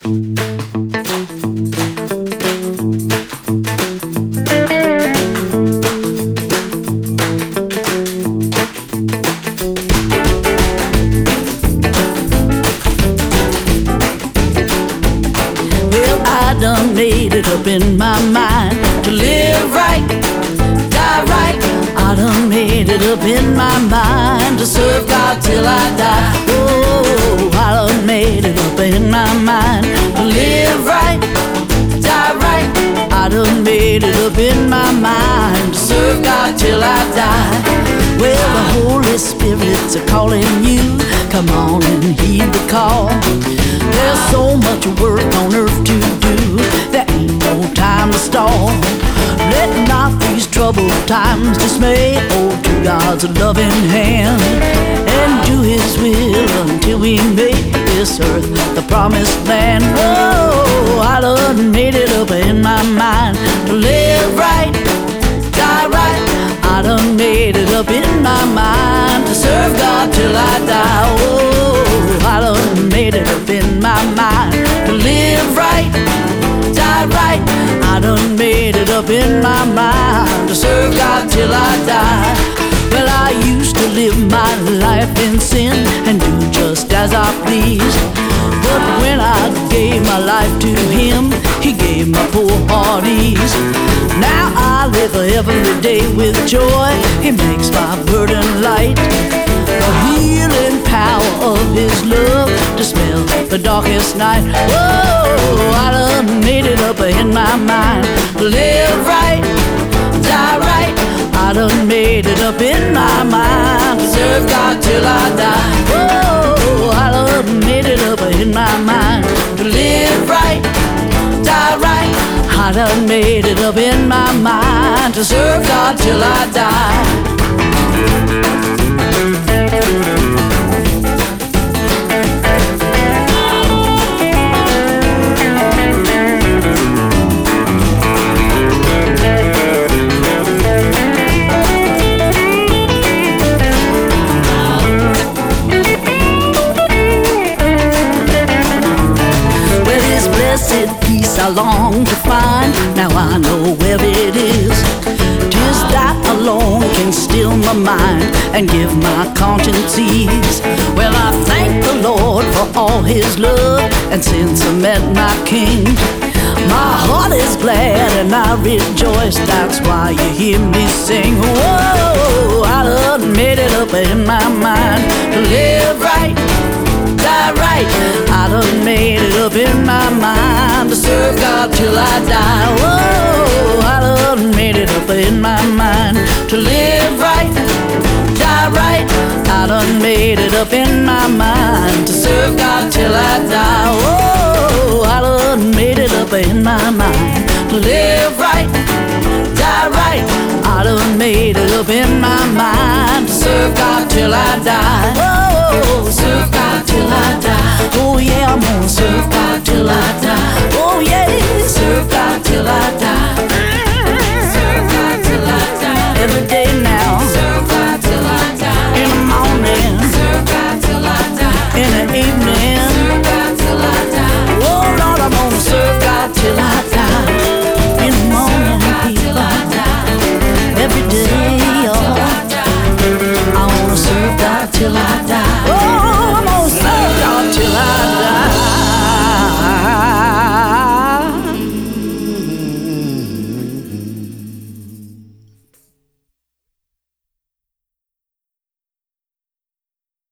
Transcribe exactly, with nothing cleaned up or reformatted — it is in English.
I done made it up in my mind to live right, die right. I done made it up in my mind to serve God till I die. Oh, I done made it up in my mind to live right, die right. I done made it up in my mind to serve God till I die. Well, the Holy Spirit's a calling you. Come on and heed the call. There's so much work on earth to do. There ain't no time to stall. Let not these troubled times dismay. Hold to God's loving hand and do His will until we make this earth the promised land. Oh, I done made it up in my mind to live right, die right. I done made it up in my mind to serve God till I die. Oh, I done made it up in my mind to live right, die right. I done made it up in my mind to serve God till I die. Well, I used to live my life in sin and do just as I pleased. But when I gave my life to Him, He gave my poor heart ease. Now I live every day with joy. He makes my burden light. The healing power of His love dispels the darkest night. Whoa, I done made it up in my mind to live right, die right. I done made it up in my mind to serve God till I die. Whoa, I done made it up in my mind to live right, die right. I done made it up in my mind to serve God till I die. Peace I long to find, now I know where it is. 'Tis that alone can still my mind and give my conscience ease. Well, I thank the Lord for all His love, and since I met my King, my heart is glad and I rejoice. That's why you hear me sing. Whoa, I done made it up in my mind to live right, die right. I done made it up in my mind to serve God till I die. Whoa, I done made it up in my mind to live right, die right. I done made it up in my mind to serve God till I die. Whoa, I done made it up in my mind to live right, die right. I done made it up in my mind to serve God till I die. Whoa, serve God till I die. Oh yeah, I'm gonna serve God.